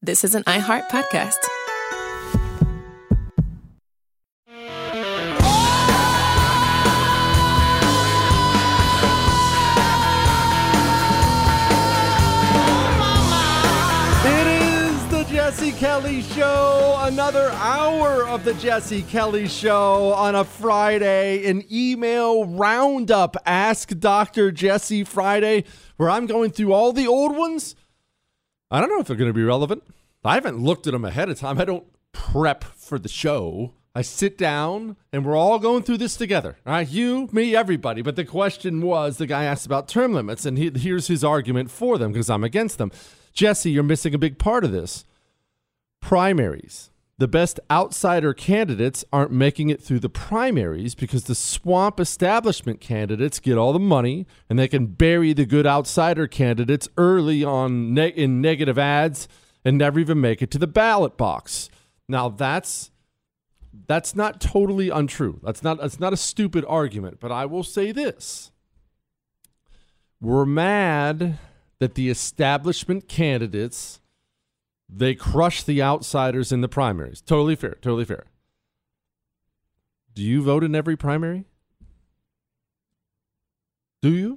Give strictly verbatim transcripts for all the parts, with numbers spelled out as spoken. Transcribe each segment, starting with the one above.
This is an iHeart podcast. Jesse Kelly Show, another hour of the Jesse Kelly Show on a Friday, an email roundup, Ask Doctor Jesse Friday, where I'm going through all the old ones. I don't know if they're going to be relevant. I haven't looked at them ahead of time. I don't prep for the show. I sit down and we're all going through this together. All right, you, me, everybody. But the question was, the guy asked about term limits, and he, here's his argument for them because I'm against them. Jesse, you're missing a big part of this. Primaries. The best outsider candidates aren't making it through the primaries because the swamp establishment candidates get all the money and they can bury the good outsider candidates early on ne- in negative ads and never even make it to the ballot box. Now that's that's not totally untrue. That's not that's not a stupid argument, but I will say this. We're mad that the establishment candidates, they crush the outsiders in the primaries. Totally fair. Totally fair. Do you vote in every primary? Do you?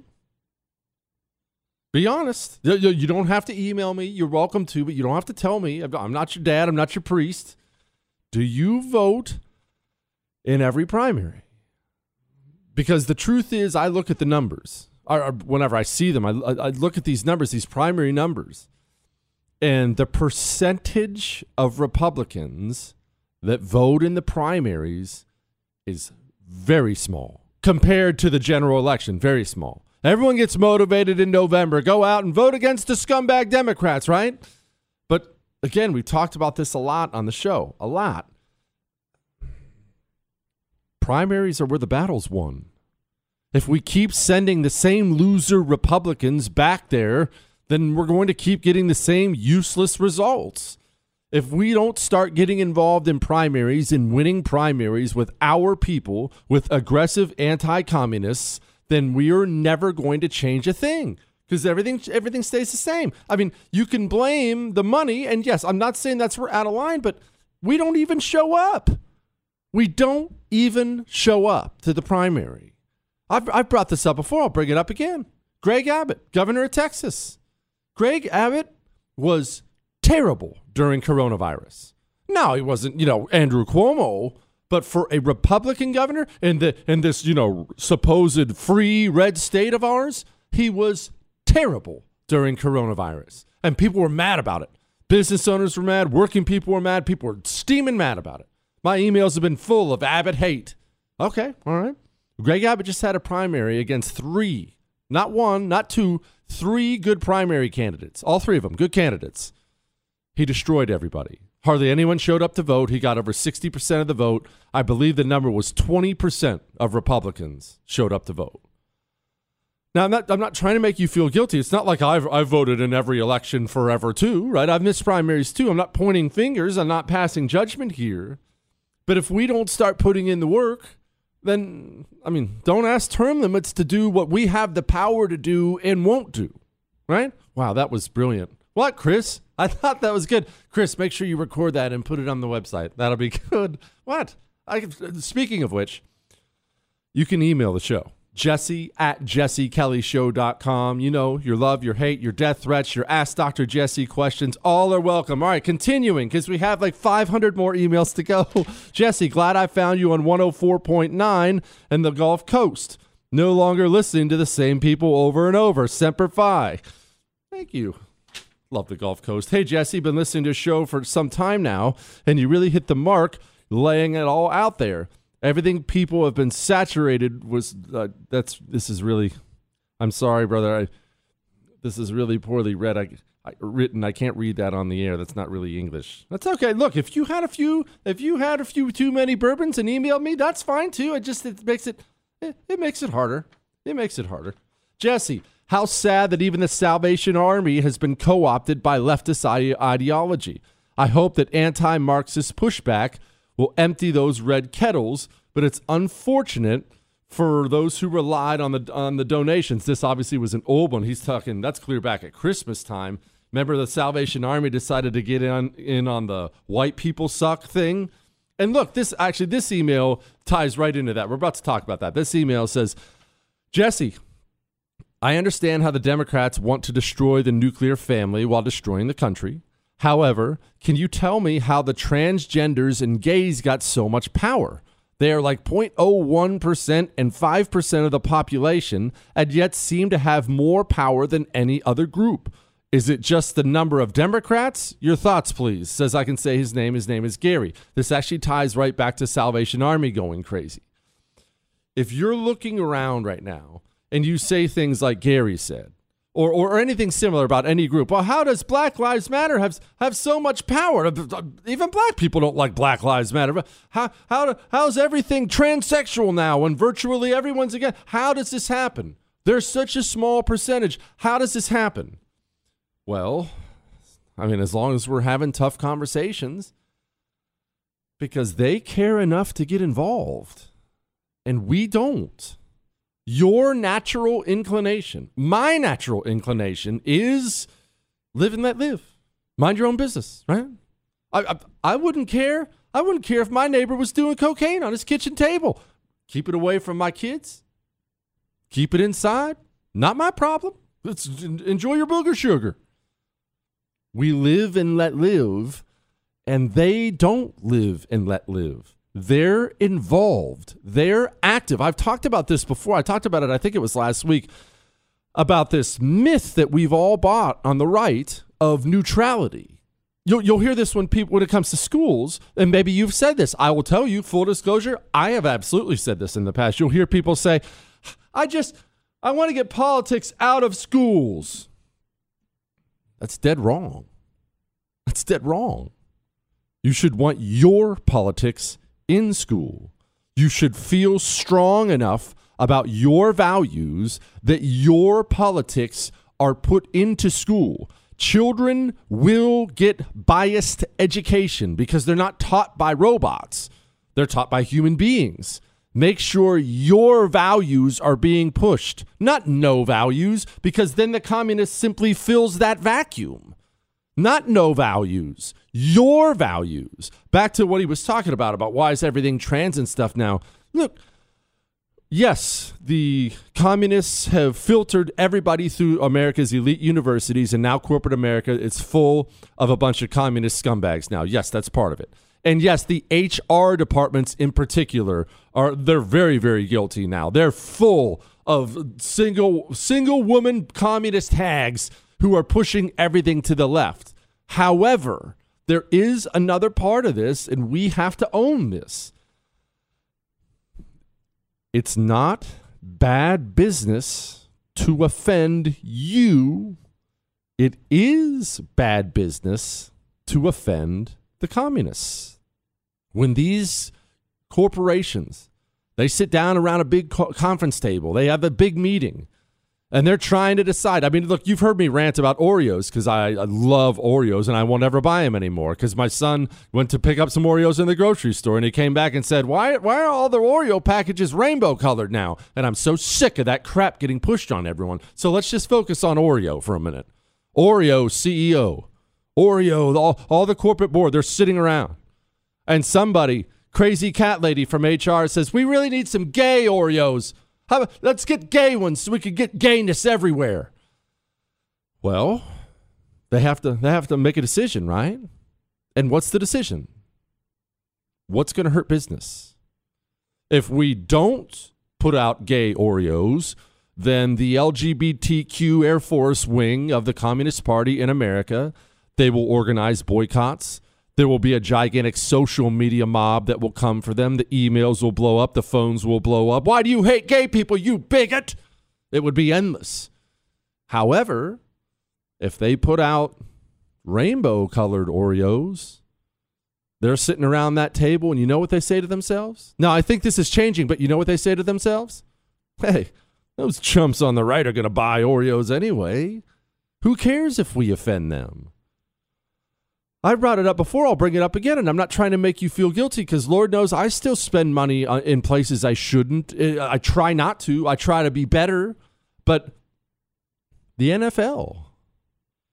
Be honest. You don't have to email me. You're welcome to, but you don't have to tell me. I'm not your dad. I'm not your priest. Do you vote in every primary? Because the truth is, I look at the numbers. Or whenever I see them, I, I look at these numbers, these primary numbers. And the percentage of Republicans that vote in the primaries is very small compared to the general election. Very small. Everyone gets motivated in November. Go out and vote against the scumbag Democrats, right? But again, we've talked about this a lot on the show. A lot. Primaries are where the battle's won. If we keep sending the same loser Republicans back there, then we're going to keep getting the same useless results. If we don't start getting involved in primaries and winning primaries with our people, with aggressive anti-communists, then we are never going to change a thing because everything everything stays the same. I mean, you can blame the money, and yes, I'm not saying that's we're out of line, but we don't even show up. We don't even show up to the primary. I've, I've brought this up before. I'll bring it up again. Greg Abbott, governor of Texas. Greg Abbott was terrible during coronavirus. Now, he wasn't, you know, Andrew Cuomo, but for a Republican governor in the in this, you know, supposed free red state of ours, he was terrible during coronavirus. And people were mad about it. Business owners were mad. Working people were mad. People were steaming mad about it. My emails have been full of Abbott hate. Okay, all right. Greg Abbott just had a primary against three, not one, not two, three good primary candidates. All three of them, good candidates. He destroyed everybody. Hardly anyone showed up to vote. He got over sixty percent of the vote. I believe the number was twenty percent of Republicans showed up to vote. Now, I'm not, I'm not trying to make you feel guilty. It's not like I've, I've voted in every election forever, too, right? I've missed primaries, too. I'm not pointing fingers. I'm not passing judgment here. But if we don't start putting in the work, then, I mean, don't ask term limits to do what we have the power to do and won't do, right? Wow, that was brilliant. What, Chris? I thought that was good. Chris, make sure you record that and put it on the website. That'll be good. What? I, speaking of which, you can email the show. Jesse at jesse kelly show dot com. You know, your love, your hate, your death threats, your Ask Doctor Jesse questions, all are welcome. All right, continuing, because we have like five hundred more emails to go. Jesse, glad I found you on one oh four point nine and the Gulf Coast. No longer listening to the same people over and over. Semper Fi. Thank you. Love the Gulf Coast. Hey, Jesse, been listening to a show for some time now, and you really hit the mark laying it all out there. Everything people have been saturated was, uh, that's, this is really, I'm sorry, brother. I, this is really poorly read. I, I, written. I can't read that on the air. That's not really English. That's okay. Look, if you had a few, if you had a few too many bourbons and emailed me, that's fine too. It just, it makes it, it, it makes it harder. It makes it harder. Jesse, how sad that even the Salvation Army has been co-opted by leftist ideology. I hope that anti-Marxist pushback will empty those red kettles, but it's unfortunate for those who relied on the on the donations. This obviously was an old one. He's talking, that's clear back at Christmas time. Remember the Salvation Army decided to get in, in on the white people suck thing? And look, this actually, this email ties right into that. We're about to talk about that. This email says, Jesse, I understand how the Democrats want to destroy the nuclear family while destroying the country. However, can you tell me how the transgenders and gays got so much power? They are like zero point zero one percent and five percent of the population, and yet seem to have more power than any other group. Is it just the number of Democrats? Your thoughts, please. Says I can say his name. His name is Gary. This actually ties right back to Salvation Army going crazy. If you're looking around right now and you say things like Gary said, or or anything similar about any group, well, how does Black Lives Matter have have so much power? Even black people don't like Black Lives Matter. How how how's everything transsexual now when virtually everyone's again? How does this happen? There's such a small percentage. How does this happen? Well, I mean, as long as we're having tough conversations, because they care enough to get involved, and we don't. Your natural inclination, my natural inclination is live and let live. Mind your own business, right? I, I I wouldn't care. I wouldn't care if my neighbor was doing cocaine on his kitchen table. Keep it away from my kids. Keep it inside. Not my problem. Let's enjoy your booger sugar. We live and let live, and they don't live and let live. They're involved. They're active. I've talked about this before. I talked about it, I think it was last week, about this myth that we've all bought on the right of neutrality. You'll, you'll hear this when people when it comes to schools, and maybe you've said this. I will tell you, full disclosure, I have absolutely said this in the past. You'll hear people say, I just, I want to get politics out of schools. That's dead wrong. That's dead wrong. You should want your politics in school. You should feel strong enough about your values that your politics are put into school. Children will get biased education because they're not taught by robots. They're taught by human beings. Make sure your values are being pushed, not no values, because then the communist simply fills that vacuum. Not no values, your values. Back to what he was talking about, about why is everything trans and stuff now. Look, yes, the communists have filtered everybody through America's elite universities, and now corporate America is full of a bunch of communist scumbags now. Yes, that's part of it. And yes, the H R departments in particular are they're very, very guilty now. They're full of single single woman communist hags who are pushing everything to the left. However, there is another part of this, and we have to own this. It's not bad business to offend you. It is bad business to offend the communists. When these corporations, they sit down around a big co- conference table, they have a big meeting, and they're trying to decide. I mean, look, you've heard me rant about Oreos because I, I love Oreos and I won't ever buy them anymore because my son went to pick up some Oreos in the grocery store and he came back and said, why, why are all the Oreo packages rainbow colored now? And I'm so sick of that crap getting pushed on everyone. So let's just focus on Oreo for a minute. Oreo C E O, Oreo, all, all the corporate board, they're sitting around. And somebody, crazy cat lady from H R says, we really need some gay Oreos. How about, let's get gay ones so we can get gayness everywhere. Well, they have to they have to make a decision, right? And what's the decision? What's going to hurt business? If we don't put out gay Oreos, then the L G B T Q Air Force wing of the Communist Party in America, they will organize boycotts. There will be a gigantic social media mob that will come for them. The emails will blow up. The phones will blow up. Why do you hate gay people, you bigot? It would be endless. However, if they put out rainbow-colored Oreos, they're sitting around that table, and you know what they say to themselves? Now, I think this is changing, but you know what they say to themselves? Hey, those chumps on the right are going to buy Oreos anyway. Who cares if we offend them? I brought it up before, I'll bring it up again, and I'm not trying to make you feel guilty because Lord knows I still spend money in places I shouldn't. I try not to. I try to be better. But the N F L,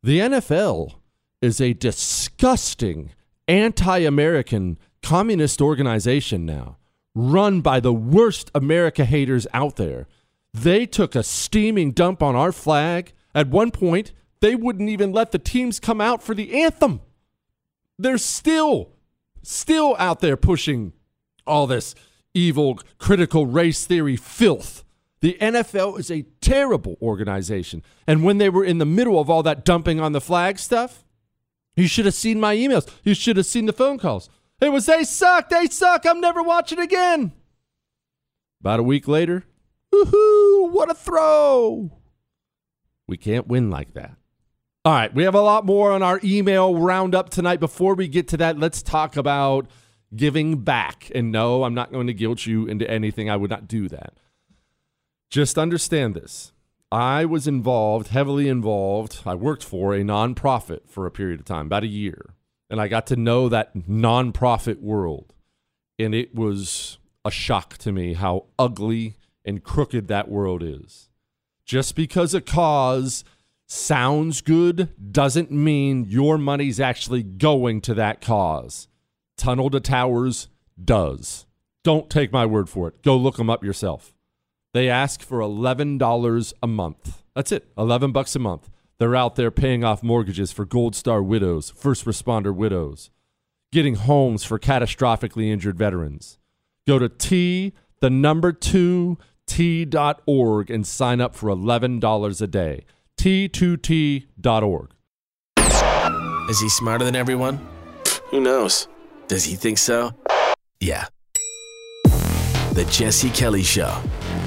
The N F L is a disgusting anti-American communist organization now, run by the worst America haters out there. They took a steaming dump on our flag. At one point, they wouldn't even let the teams come out for the anthem. They're still, still out there pushing all this evil, critical race theory filth. The N F L is a terrible organization. And when they were in the middle of all that dumping on the flag stuff, you should have seen my emails. You should have seen the phone calls. It was, they suck, they suck, I'm never watching again. About a week later, woohoo, what a throw. We can't win like that. All right, we have a lot more on our email roundup tonight. Before we get to that, let's talk about giving back. And no, I'm not going to guilt you into anything. I would not do that. Just understand this. I was involved, heavily involved. I worked for a nonprofit for a period of time, about a year. And I got to know that nonprofit world. And it was a shock to me how ugly and crooked that world is. Just because a cause sounds good doesn't mean your money's actually going to that cause. Tunnel to Towers does. Don't take my word for it. Go look them up yourself. They ask for eleven dollars a month. That's it, eleven bucks a month. They're out there paying off mortgages for Gold Star widows, first responder widows, getting homes for catastrophically injured veterans. Go to T, the number two, T dot org and sign up for eleven dollars a day. T two T dot org. Is he smarter than everyone? Who knows? Does he think so? Yeah. The Jesse Kelly Show.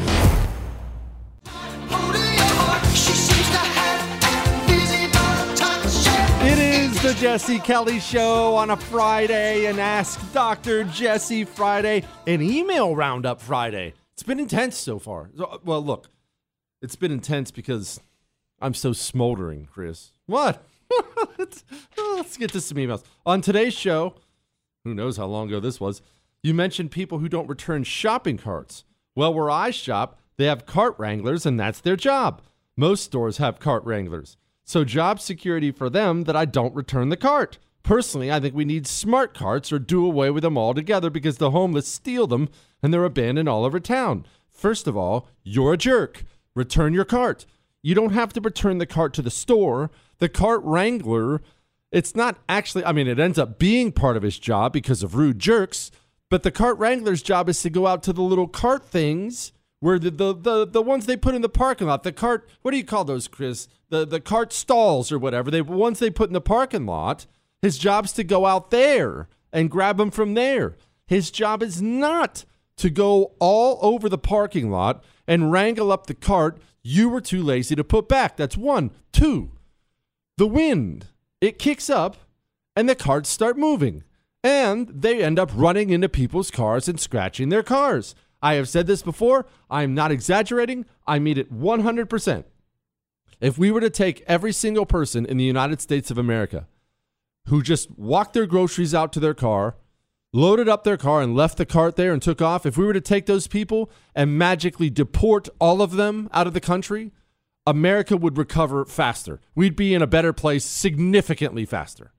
It is the Jesse Kelly Show on a Friday, and Ask Doctor Jesse Friday, an email roundup Friday. It's been intense so far. Well, look, it's been intense because I'm so smoldering, Chris. What? let's, let's get to some emails. On today's show, who knows how long ago this was, you mentioned people who don't return shopping carts. Well, where I shop, they have cart wranglers, and that's their job. Most stores have cart wranglers. So job security for them that I don't return the cart. Personally, I think we need smart carts or do away with them altogether because the homeless steal them and they're abandoned all over town. First of all, you're a jerk. Return your cart. You don't have to return the cart to the store. The cart wrangler, it's not actually, I mean, it ends up being part of his job because of rude jerks, but the cart wrangler's job is to go out to the little cart things where the, the, the, the ones they put in the parking lot, the cart, what do you call those, Chris? The, the cart stalls or whatever, they ones they put in the parking lot. His job's to go out there and grab them from there. His job is not to go all over the parking lot and wrangle up the cart you were too lazy to put back. That's one. Two, the wind. It kicks up and the carts start moving. And they end up running into people's cars and scratching their cars. I have said this before. I'm not exaggerating. I mean it one hundred percent. If we were to take every single person in the United States of America who just walked their groceries out to their car, loaded up their car and left the cart there and took off, if we were to take those people and magically deport all of them out of the country, America would recover faster. We'd be in a better place significantly faster.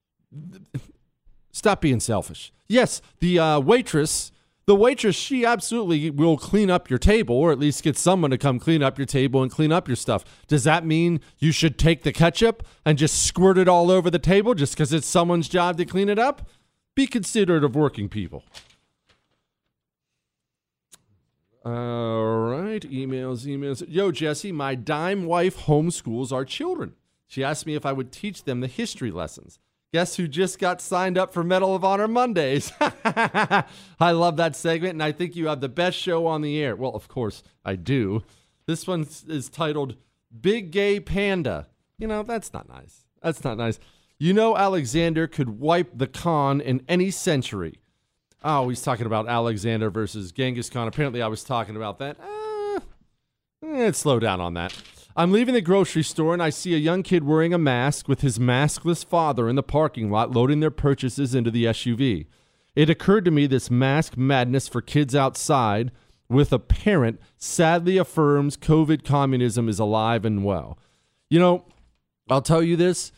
Stop being selfish. Yes, the uh, waitress... The waitress, she absolutely will clean up your table, or at least get someone to come clean up your table and clean up your stuff. Does that mean you should take the ketchup and just squirt it all over the table just because it's someone's job to clean it up? Be considerate of working people. All right, emails, emails. Yo, Jesse, my dime wife homeschools our children. She asked me if I would teach them the history lessons. Guess who just got signed up for Medal of Honor Mondays? I love that segment, and I think you have the best show on the air. Well, of course, I do. This one is titled Big Gay Panda. You know, that's not nice. That's not nice. You know Alexander could wipe the Khan in any century. Oh, he's talking about Alexander versus Genghis Khan. Apparently, I was talking about that. Uh, let's slow down on that. I'm leaving the grocery store and I see a young kid wearing a mask with his maskless father in the parking lot loading their purchases into the S U V. It occurred to me this mask madness for kids outside with a parent sadly affirms COVID communism is alive and well. You know, I'll tell you this.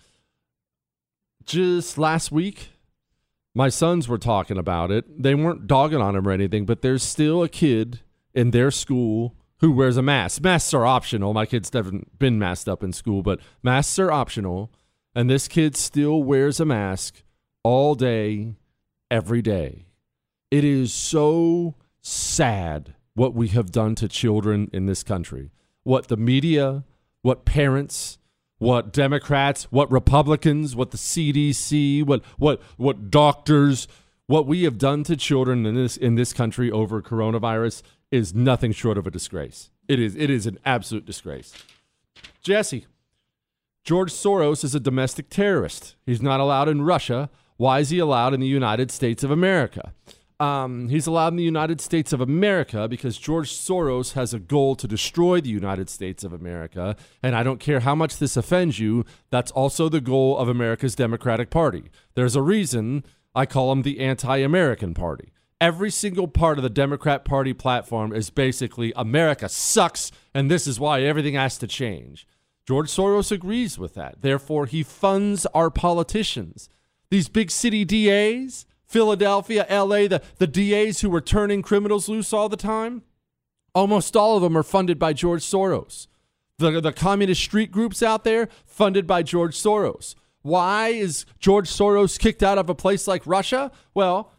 Just last week, my sons were talking about it. They weren't dogging on him or anything, but there's still a kid in their school who wears a mask. Masks are optional. My kids haven't been masked up in school, but masks are optional. And this kid still wears a mask all day, every day. It is so sad what we have done to children in this country. What the media, what parents, what Democrats, what Republicans, what the C D C, what what what doctors, what we have done to children in this in this country over coronavirus is nothing short of a disgrace. It is it is an absolute disgrace. Jesse, George Soros is a domestic terrorist. He's not allowed in Russia. Why is he allowed in the United States of America? Um, he's allowed in the United States of America because George Soros has a goal to destroy the United States of America. And I don't care how much this offends you, that's also the goal of America's Democratic Party. There's a reason I call them the anti-American party. Every single part of the Democrat Party platform is basically America sucks, and this is why everything has to change. George Soros agrees with that. Therefore, he funds our politicians. These big city D As, Philadelphia, L A, the, the D As who were turning criminals loose all the time, almost all of them are funded by George Soros. The, the communist street groups out there, funded by George Soros. Why is George Soros kicked out of a place like Russia? Well,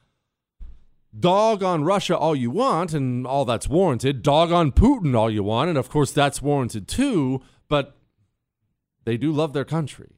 dog on Russia all you want, and all that's warranted. Dog on Putin all you want, and of course that's warranted too, but they do love their country.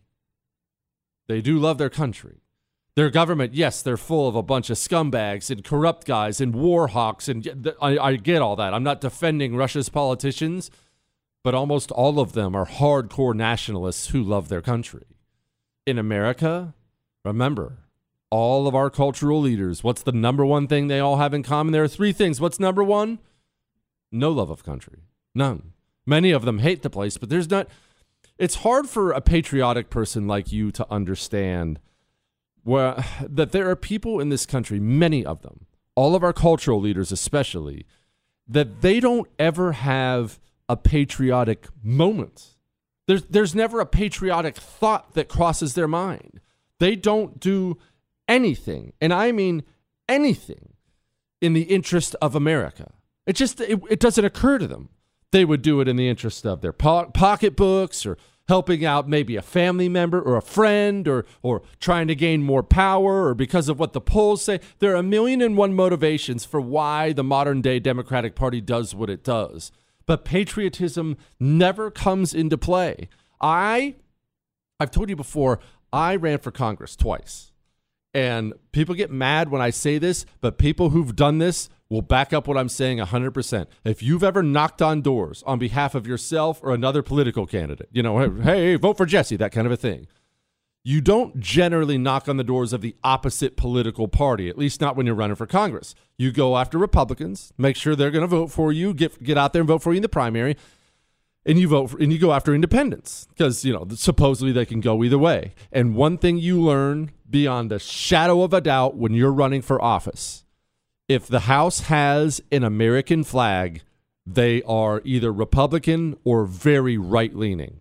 They do love their country. Their government, yes, they're full of a bunch of scumbags and corrupt guys and war hawks, and I, I get all that. I'm not defending Russia's politicians, but almost all of them are hardcore nationalists who love their country. In America, remember, all of our cultural leaders, what's the number one thing they all have in common? There are three things. What's number one? No love of country. None. Many of them hate the place, but there's not. It's hard for a patriotic person like you to understand where, that there are people in this country, many of them, all of our cultural leaders especially, that they don't ever have a patriotic moment. There's, there's never a patriotic thought that crosses their mind. They don't do anything, and I mean anything, in the interest of America. It just, it, it doesn't occur to them. They would do it in the interest of their po- pocketbooks or helping out maybe a family member or a friend or or trying to gain more power or because of what the polls say. There are a million and one motivations for why the modern day Democratic Party does what it does. But patriotism never comes into play. I, I've told you before, I ran for Congress twice. And people get mad when I say this, but people who've done this will back up what I'm saying one hundred percent. If you've ever knocked on doors on behalf of yourself or another political candidate, you know, hey, hey, vote for Jesse, that kind of a thing, you don't generally knock on the doors of the opposite political party, at least not when you're running for Congress. You go after Republicans, make sure they're going to vote for you, get get out there and vote for you in the primary, and you vote for, and you go after independents because, you know, supposedly they can go either way. And one thing you learn beyond a shadow of a doubt when you're running for office, if the House has an American flag, they are either Republican or very right-leaning.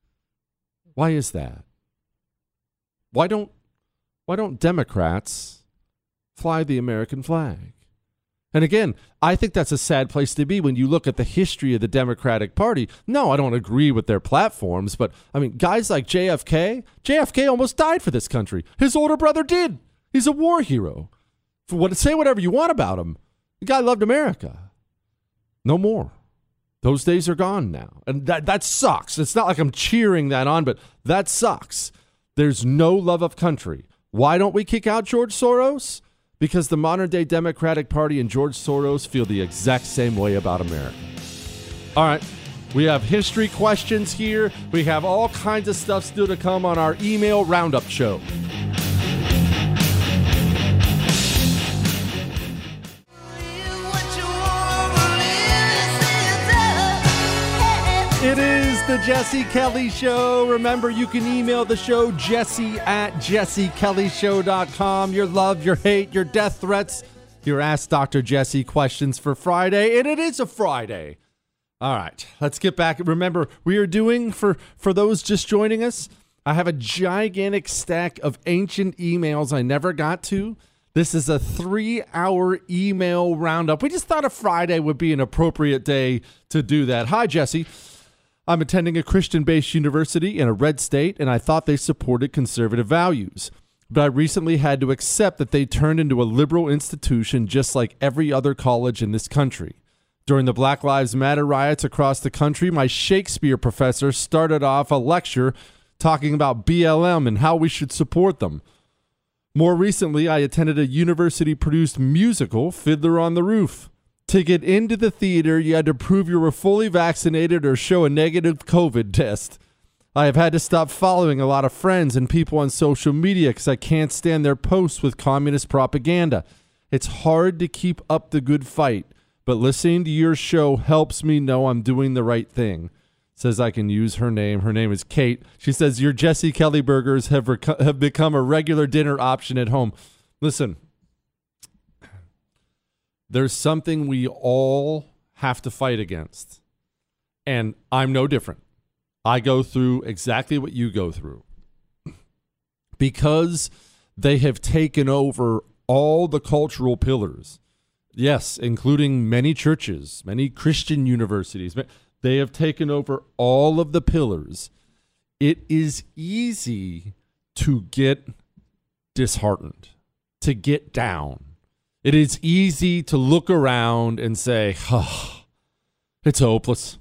Why is that? Why don't why don't Democrats fly the American flag? And again, I think that's a sad place to be when you look at the history of the Democratic Party. No, I don't agree with their platforms, but I mean, guys like J F K, J F K almost died for this country. His older brother did. He's a war hero. For what, say whatever you want about him. The guy loved America. No more. Those days are gone now. And that, that sucks. It's not like I'm cheering that on, but that sucks. There's no love of country. Why don't we kick out George Soros? Because the modern-day Democratic Party and George Soros feel the exact same way about America. All right. We have history questions here. We have all kinds of stuff still to come on our email roundup show. It is the Jesse Kelly Show. Remember, you can email the show, jesse at jesse kelly show dot com. Your love, your hate, your death threats, your Ask Doctor Jesse questions for Friday. And it is a Friday. All right, let's get back. Remember, we are doing, for, for those just joining us, I have a gigantic stack of ancient emails I never got to. This is a three-hour email roundup. We just thought a Friday would be an appropriate day to do that. Hi, Jesse. I'm attending a Christian-based university in a red state, and I thought they supported conservative values. But I recently had to accept that they turned into a liberal institution just like every other college in this country. During the Black Lives Matter riots across the country, my Shakespeare professor started off a lecture talking about B L M and how we should support them. More recently, I attended a university-produced musical, Fiddler on the Roof. To get into the theater, you had to prove you were fully vaccinated or show a negative COVID test. I have had to stop following a lot of friends and people on social media because I can't stand their posts with communist propaganda. It's hard to keep up the good fight, but listening to your show helps me know I'm doing the right thing. Says I can use her name. Her name is Kate. She says, your Jesse Kelly burgers have, rec- have become a regular dinner option at home. Listen, there's something we all have to fight against. And I'm no different. I go through exactly what you go through. Because they have taken over all the cultural pillars. Yes, including many churches, many Christian universities. They have taken over all of the pillars. It is easy to get disheartened, to get down. It is easy to look around and say, oh, it's hopeless.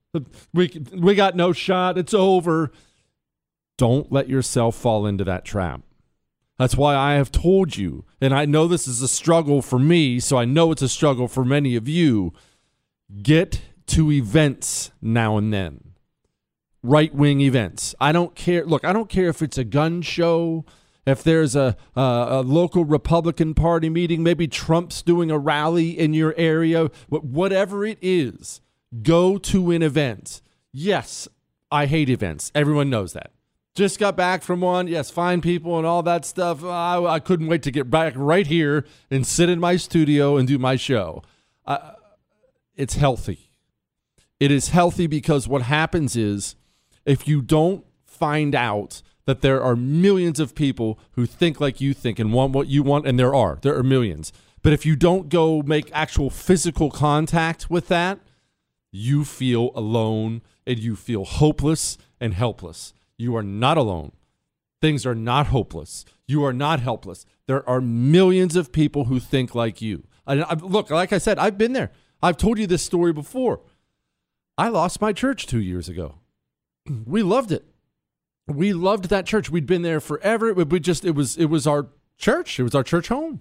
We, we got no shot. It's over. Don't let yourself fall into that trap. That's why I have told you, and I know this is a struggle for me, so I know it's a struggle for many of you. Get to events now and then. Right-wing events. I don't care. Look, I don't care if it's a gun show, if there's a, a, a local Republican Party meeting, maybe Trump's doing a rally in your area, whatever it is, go to an event. Yes, I hate events. Everyone knows that. Just got back from one. Yes, fine people and all that stuff. I, I couldn't wait to get back right here and sit in my studio and do my show. Uh, it's healthy. It is healthy because what happens is if you don't find out that there are millions of people who think like you think and want what you want, and there are, there are millions. But if you don't go make actual physical contact with that, you feel alone and you feel hopeless and helpless. You are not alone. Things are not hopeless. You are not helpless. There are millions of people who think like you. And I, look, like I said, I've been there. I've told you this story before. I lost my church two years ago. We loved it. We loved that church. We'd been there forever. We just it was it was our church. It was our church home.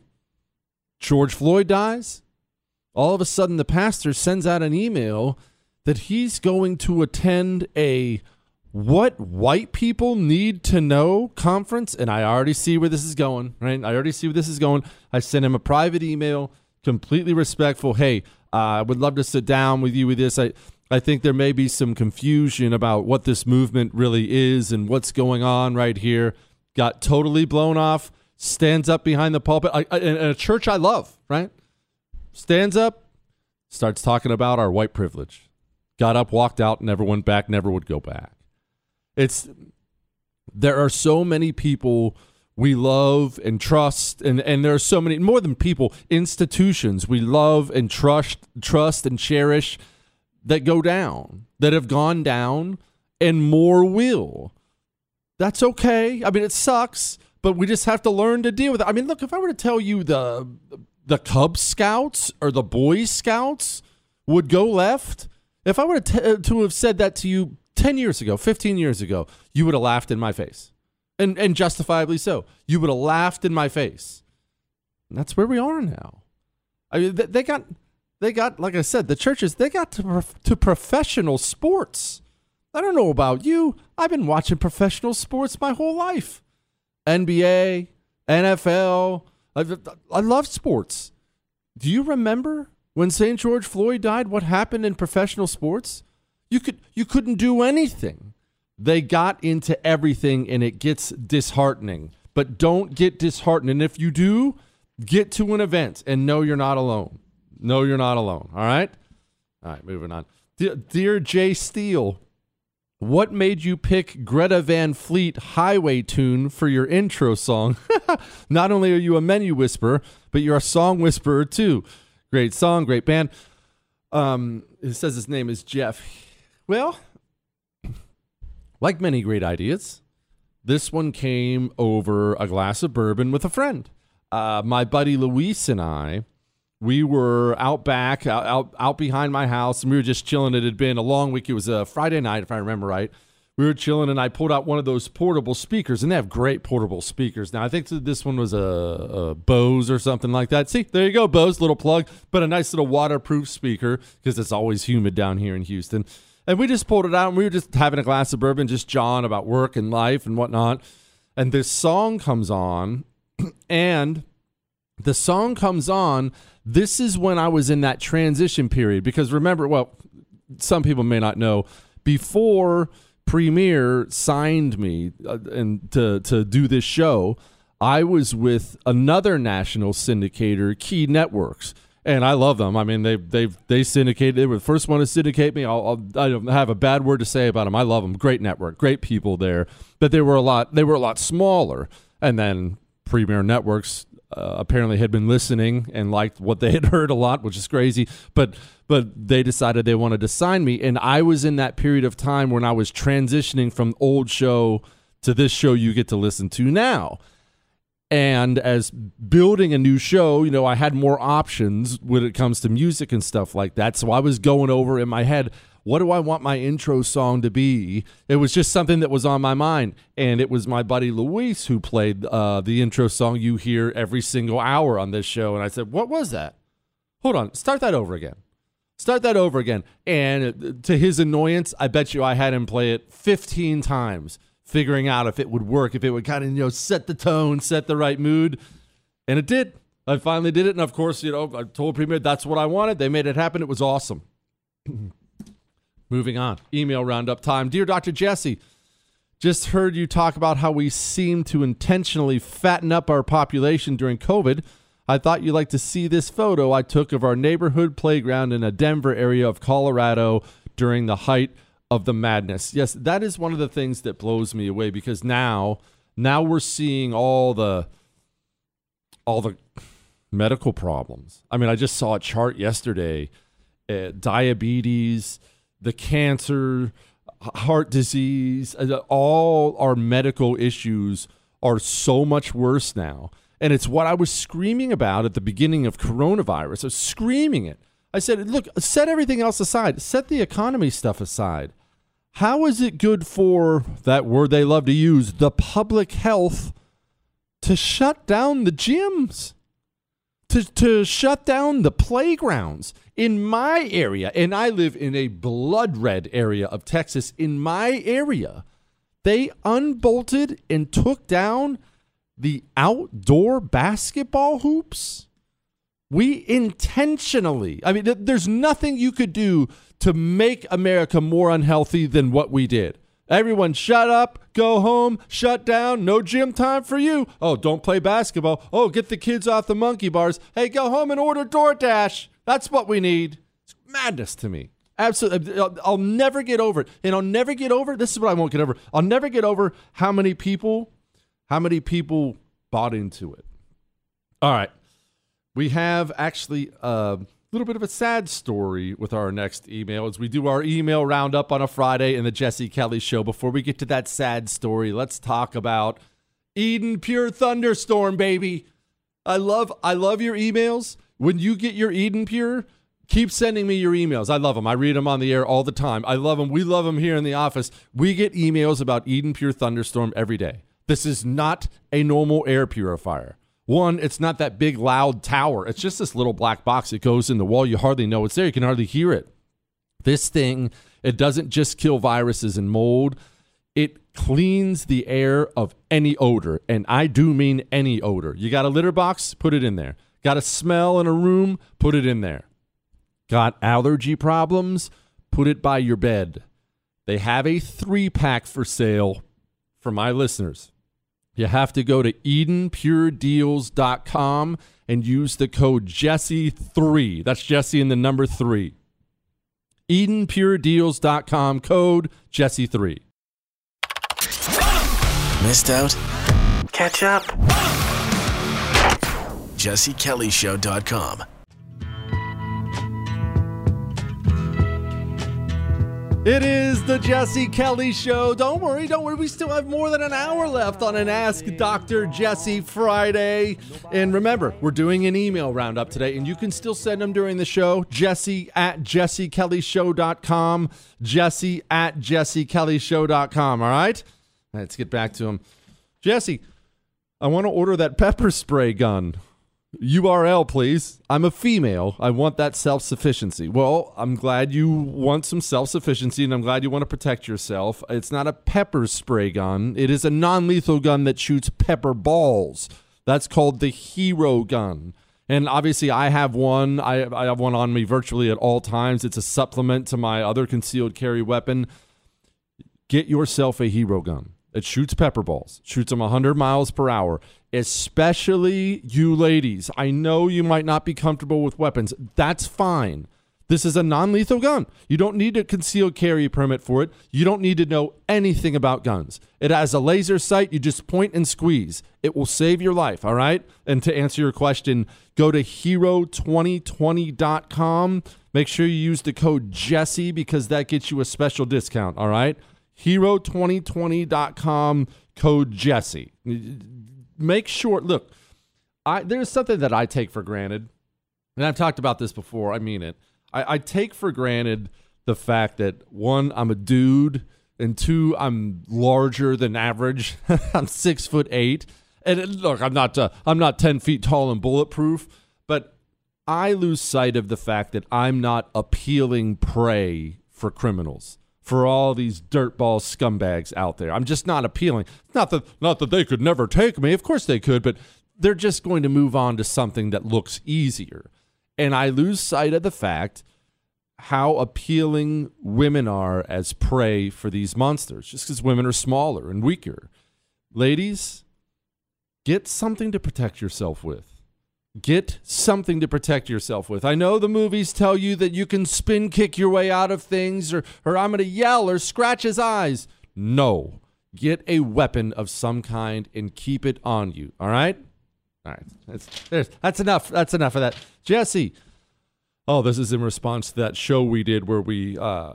George Floyd dies. All of a sudden, the pastor sends out an email that he's going to attend a What White People Need to Know conference. And I already see where this is going, right? I already see where this is going. I sent him a private email, completely respectful. Hey, uh, I would love to sit down with you with this. I, I think there may be some confusion about what this movement really is and what's going on right here. Got totally blown off, stands up behind the pulpit. I, I, in a church I love, right? Stands up, starts talking about our white privilege. Got up, walked out, never went back, never would go back. It's there are so many people we love and trust, and, and there are so many, more than people, institutions we love and trust, trust and cherish that go down, that have gone down, and more will. That's okay. I mean, it sucks, but we just have to learn to deal with it. I mean, look, if I were to tell you the the Cub Scouts or the Boy Scouts would go left, if I were to, t- to have said that to you ten years ago, fifteen years ago, you would have laughed in my face. And and justifiably so. You would have laughed in my face. And that's where we are now. I mean, they, they got, they got, like I said, the churches, they got to, prof- to professional sports. I don't know about you. I've been watching professional sports my whole life. N B A, N F L. I, I love sports. Do you remember when Saint George Floyd died, what happened in professional sports? You could you couldn't do anything. They got into everything, and it gets disheartening. But don't get disheartened. And if you do, get to an event and know you're not alone. Know you're not alone. All right? All right, moving on. Dear, dear Jay Steele, What made you pick Greta Van Fleet Highway Tune for your intro song? Not only are you a menu whisperer, but you're a song whisperer too. Great song, great band. Um, it says his name is Jeff. Well, like many great ideas, this one came over a glass of bourbon with a friend. Uh, my buddy Luis and I, we were out back, out, out out behind my house, and we were just chilling. It had been a long week. It was a Friday night, if I remember right. We were chilling, and I pulled out one of those portable speakers, and they have great portable speakers. Now, I think this one was a, a Bose or something like that. See, there you go, Bose, little plug, but a nice little waterproof speaker because it's always humid down here in Houston. And we just pulled it out, and we were just having a glass of bourbon, just jawing about work and life and whatnot. And this song comes on, and the song comes on. This is when I was in that transition period because remember, well, some people may not know, before Premiere signed me uh, and to to do this show, I was with another national syndicator, Key Networks, and I love them. I mean, they they they syndicated. They were the first one to syndicate me. I'll, I'll I don't have a bad word to say about them. I love them. Great network, great people there, but they were a lot. They were a lot smaller, and then Premiere Networks. Uh, apparently had been listening and liked what they had heard a lot, which is crazy. But but they decided they wanted to sign me. And I was in that period of time when I was transitioning from old show to this show you get to listen to now. And as building a new show, you know, I had more options when it comes to music and stuff like that. So I was going over in my head, what do I want my intro song to be? It was just something that was on my mind. And it was my buddy Luis who played uh, the intro song you hear every single hour on this show. And I said, what was that? Hold on, start that over again. Start that over again. And to his annoyance, I bet you I had him play it fifteen times, figuring out if it would work, if it would kind of, you know, set the tone, set the right mood. And it did. I finally did it. And of course, you know, I told Premiere that's what I wanted. They made it happen. It was awesome. Moving on. Email roundup time. Dear Doctor Jesse, just heard you talk about how we seem to intentionally fatten up our population during COVID. I thought you'd like to see this photo I took of our neighborhood playground in a Denver area of Colorado during the height of the madness. Yes, that is one of the things that blows me away because now, now we're seeing all the, all the medical problems. I mean, I just saw a chart yesterday, uh, diabetes, the cancer, heart disease, all our medical issues are so much worse now. And it's what I was screaming about at the beginning of coronavirus. I was screaming it. I said, look, set everything else aside. Set the economy stuff aside. How is it good for, that word they love to use, the public health to shut down the gyms? To, to shut down the playgrounds in my area, and I live in a blood red area of Texas. In my area, they unbolted and took down the outdoor basketball hoops. We intentionally, I mean, th- there's nothing you could do to make America more unhealthy than what we did. Everyone shut up, go home, shut down, no gym time for you. Oh, don't play basketball. Oh, get the kids off the monkey bars. Hey, go home and order DoorDash. That's what we need. It's madness to me. Absolutely. I'll, I'll never get over it. And I'll never get over, this is what I won't get over. I'll never get over how many people, how many people bought into it. All right. We have actually a little bit of a sad story with our next email as we do our email roundup on a Friday in the Jesse Kelly Show. Before we get to that sad story, let's talk about Eden Pure Thunderstorm, baby. I love, I love your emails. When you get your Eden Pure, keep sending me your emails. I love them. I read them on the air all the time. I love them. We love them here in the office. We get emails about Eden Pure Thunderstorm every day. This is not a normal air purifier. One, it's not that big, loud tower. It's just this little black box that goes in the wall. You hardly know it's there. You can hardly hear it. This thing, it doesn't just kill viruses and mold. It cleans the air of any odor, and I do mean any odor. You got a litter box? Put it in there. Got a smell in a room? Put it in there. Got allergy problems? Put it by your bed. They have a three-pack for sale for my listeners. You have to go to eden pure deals dot com and use the code Jesse three. That's Jesse in the number three. Eden Pure Deals dot com, code Jesse three. Missed out? Catch up. Jesse Kelly Show dot com. It is the Jesse Kelly Show. Don't worry, don't worry. We still have more than an hour left on an Ask Doctor Jesse Friday. And remember, we're doing an email roundup today, and you can still send them during the show. Jesse at Jesse Kelly Show dot com. Jesse at Jesse Kelly Show dot com. All right? Let's get back to him. Jesse, I want to order that pepper spray gun. U R L, please. I'm a female. I want that self-sufficiency. Well, I'm glad you want some self-sufficiency, and I'm glad you want to protect yourself. It's not a pepper spray gun. It is a non-lethal gun that shoots pepper balls. That's called the Hero gun. And obviously, I have one. I, I have one on me virtually at all times. It's a supplement to my other concealed carry weapon. Get yourself a Hero gun. It shoots pepper balls. Shoots them one hundred miles per hour. Especially you ladies. I know you might not be comfortable with weapons. That's fine. This is a non-lethal gun. You don't need a concealed carry permit for it. You don't need to know anything about guns. It has a laser sight. You just point and squeeze. It will save your life, all right? And to answer your question, go to hero twenty twenty dot com. Make sure you use the code Jesse because that gets you a special discount, all right? hero twenty twenty dot com, code Jesse. Make sure, look, I there's something that I take for granted, and I've talked about this before, I mean it. I, I take for granted the fact that, one, I'm a dude, and two, I'm larger than average. I'm six foot eight. And it, look, I'm not uh, I'm not ten feet tall and bulletproof, but I lose sight of the fact that I'm not appealing prey for criminals. For all these dirtball scumbags out there. I'm just not appealing. Not that not that they could never take me. Of course they could, but they're just going to move on to something that looks easier. And I lose sight of the fact how appealing women are as prey for these monsters, just because women are smaller and weaker. Ladies, get something to protect yourself with. Get something to protect yourself with. I know the movies tell you that you can spin kick your way out of things, or, or I'm going to yell or scratch his eyes. No. Get a weapon of some kind and keep it on you. All right? All right. That's, that's enough. That's enough of that. Jesse. Oh, this is in response to that show we did where we uh,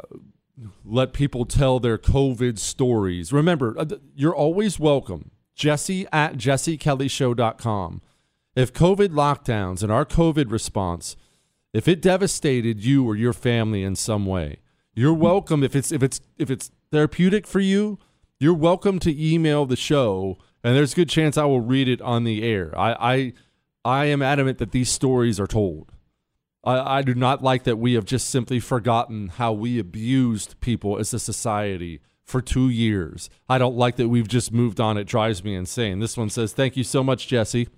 let people tell their COVID stories. Remember, you're always welcome. Jesse at Jesse Kelly Show dot com. If COVID lockdowns and our COVID response, if it devastated you or your family in some way, you're welcome. If it's if it's if it's therapeutic for you, you're welcome to email the show, and there's a good chance I will read it on the air. I I, I am adamant that these stories are told. I, I do not like that we have just simply forgotten how we abused people as a society for two years. I don't like that we've just moved on. It drives me insane. This one says, thank you so much, Jesse.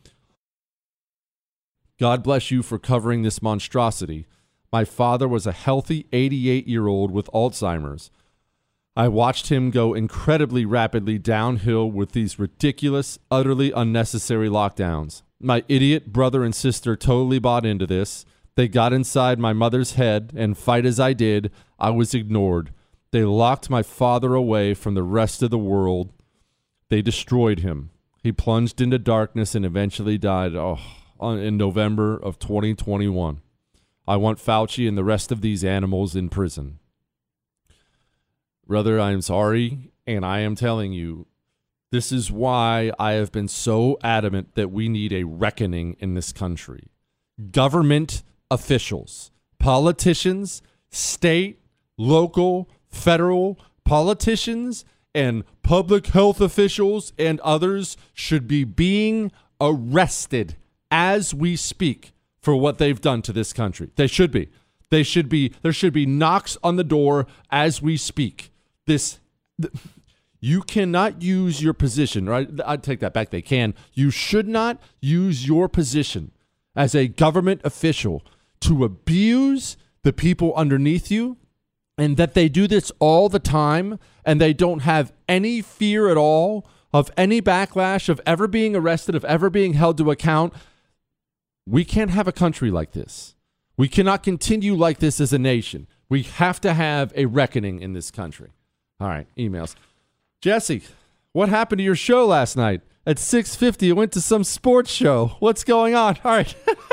God bless you for covering this monstrosity. My father was a healthy eighty-eight-year-old with Alzheimer's. I watched him go incredibly rapidly downhill with these ridiculous, utterly unnecessary lockdowns. My idiot brother and sister totally bought into this. They got inside my mother's head, and fight as I did, I was ignored. They locked my father away from the rest of the world. They destroyed him. He plunged into darkness and eventually died. Oh. In November of twenty twenty-one. I want Fauci and the rest of these animals in prison. Brother, I am sorry, and I am telling you, this is why I have been so adamant that we need a reckoning in this country. Government officials, politicians, state, local, federal, politicians, and public health officials and others should be being arrested as we speak for what they've done to this country. They should be. They should be. There should be knocks on the door as we speak. This, th- you cannot use your position, right? I'd take that back. They can. You should not use your position as a government official to abuse the people underneath you, and that they do this all the time, and they don't have any fear at all of any backlash, of ever being arrested, of ever being held to account. We can't have a country like this. We cannot continue like this as a nation. We have to have a reckoning in this country. All right, emails. Jesse, what happened to your show last night? At six fifty, it went to some sports show. What's going on? All right.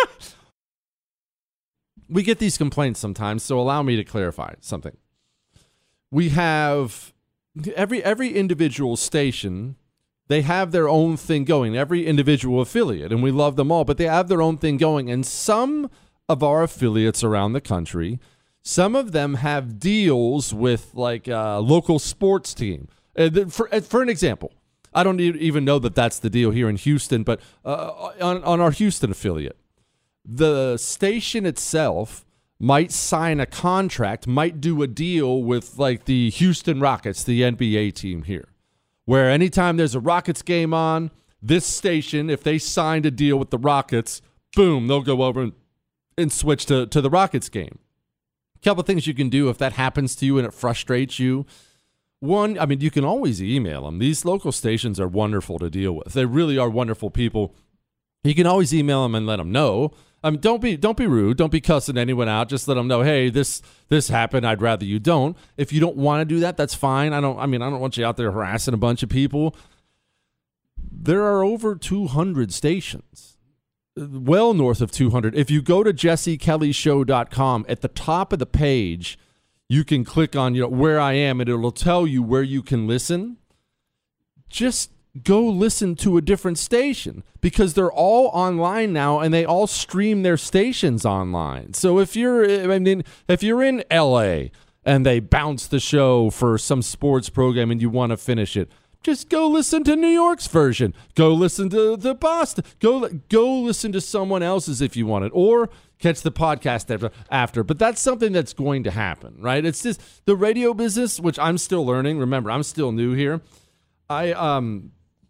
We get these complaints sometimes, so allow me to clarify something. We have every every individual station, they have their own thing going, every individual affiliate, and we love them all, but they have their own thing going. And some of our affiliates around the country, some of them have deals with like a local sports team. Uh, for, for an example, I don't even know that that's the deal here in Houston, but uh, on, on our Houston affiliate, the station itself might sign a contract, might do a deal with like the Houston Rockets, the N B A team here, where anytime there's a Rockets game on, this station, if they signed a deal with the Rockets, boom, they'll go over and, and switch to, to the Rockets game. A couple of things you can do if that happens to you and it frustrates you. One, I mean, you can always email them. These local stations are wonderful to deal with. They really are wonderful people. You can always email them and let them know. I mean, don't be don't be rude. Don't be cussing anyone out. Just let them know, hey, this this happened. I'd rather you don't. If you don't want to do that, that's fine. I don't. I mean, I don't want you out there harassing a bunch of people. There are over two hundred stations, well north of two hundred. If you go to jesse kelly show dot com, at the top of the page, you can click on you know where I am, and it'll tell you where you can listen. Just go listen to a different station because they're all online now and they all stream their stations online. So if you're, I mean, if you're in L A and they bounce the show for some sports program and you want to finish it, just go listen to New York's version. Go listen to the Boston. Go, go listen to someone else's if you want it, or catch the podcast after, after. But that's something that's going to happen, right? It's just the radio business, which I'm still learning. Remember, I'm still new here. I, um,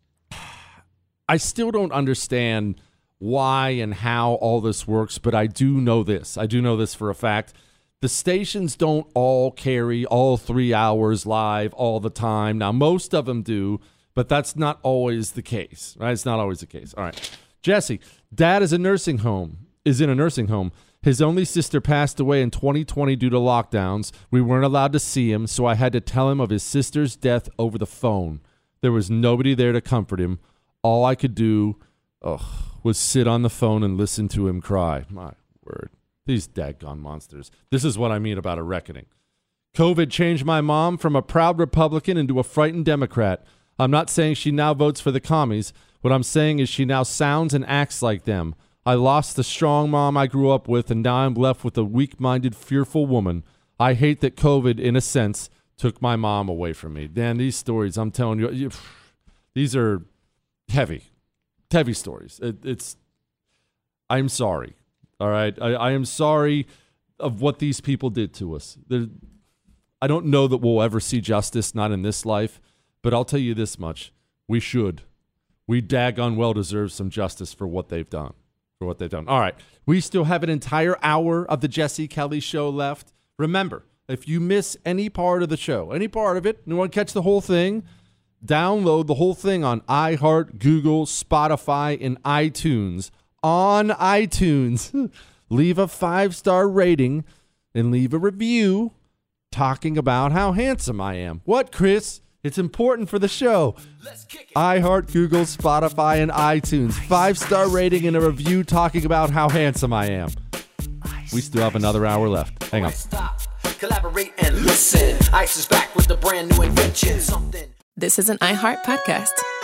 I still don't understand why and how all this works, but I do know this. I do know this for a fact. The stations don't all carry all three hours live all the time. Now, most of them do, but that's not always the case, right? It's not always the case. All right. Jesse, dad is a nursing home, is in a nursing home. His only sister passed away in twenty twenty due to lockdowns. We weren't allowed to see him, so I had to tell him of his sister's death over the phone. There was nobody there to comfort him. All I could do ugh, was sit on the phone and listen to him cry. My word. These daggone monsters. This is what I mean about a reckoning. COVID changed my mom from a proud Republican into a frightened Democrat. I'm not saying she now votes for the commies. What I'm saying is she now sounds and acts like them. I lost the strong mom I grew up with, and now I'm left with a weak-minded, fearful woman. I hate that COVID, in a sense, took my mom away from me. Dan, these stories, I'm telling you, you these are heavy, heavy stories. It, it's, I'm sorry. All right. I, I am sorry of what these people did to us. They're, I don't know that we'll ever see justice, not in this life, but I'll tell you this much. We should. We daggone well deserve some justice for what they've done. For what they've done. All right. We still have an entire hour of the Jesse Kelly Show left. Remember, if you miss any part of the show, any part of it, and you want to catch the whole thing, download the whole thing on iHeart, Google, Spotify, and iTunes. On iTunes. Leave a five-star rating and leave a review talking about how handsome I am. What, Chris? It's important for the show. iHeart, Google, Spotify, and iTunes. Five-star rating and a review talking about how handsome I am. We still have another hour left. Hang on. Collaborate and listen. Ice is back with a brand new invention. Something. This is an iHeart podcast.